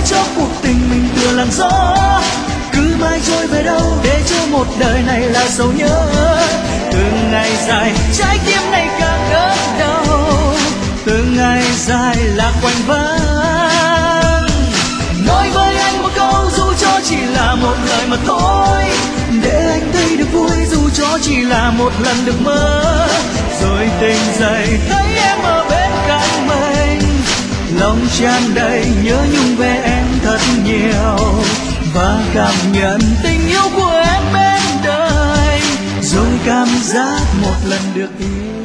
cho cuộc tình mình tựa làn gió, cứ mãi trôi về đâu để cho một đời này là sầu nhớ. Từng ngày dài trái tim này càng đớn đau, từng ngày dài là quanh vắng. Nói với anh một câu dù cho chỉ là một lời mà thôi, để anh thấy được vui dù cho chỉ là một lần được mơ. Rồi tỉnh dậy thấy em ở bên cạnh mình, lòng tràn đầy nhớ nhung về em thật nhiều, và cảm nhận tình yêu của em bên đời, rồi cảm giác một lần được yêu.